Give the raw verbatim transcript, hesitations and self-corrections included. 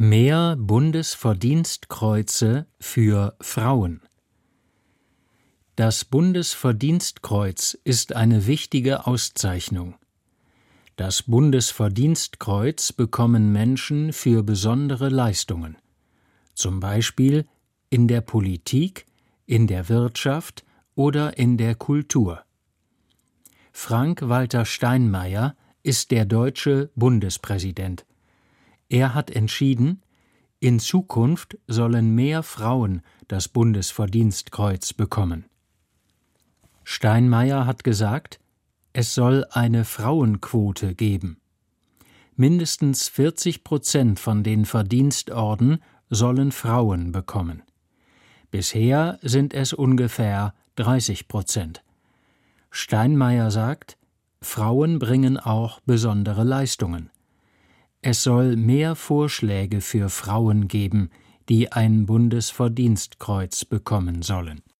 Mehr Bundesverdienstkreuze für Frauen. Das Bundesverdienstkreuz ist eine wichtige Auszeichnung. Das Bundesverdienstkreuz bekommen Menschen für besondere Leistungen, zum Beispiel in der Politik, in der Wirtschaft oder in der Kultur. Frank-Walter Steinmeier ist der deutsche Bundespräsident. Er hat entschieden, in Zukunft sollen mehr Frauen das Bundesverdienstkreuz bekommen. Steinmeier hat gesagt, es soll eine Frauenquote geben. Mindestens vierzig Prozent von den Verdienstorden sollen Frauen bekommen. Bisher sind es ungefähr dreißig Prozent. Steinmeier sagt, Frauen bringen auch besondere Leistungen. Es soll mehr Vorschläge für Frauen geben, die ein Bundesverdienstkreuz bekommen sollen.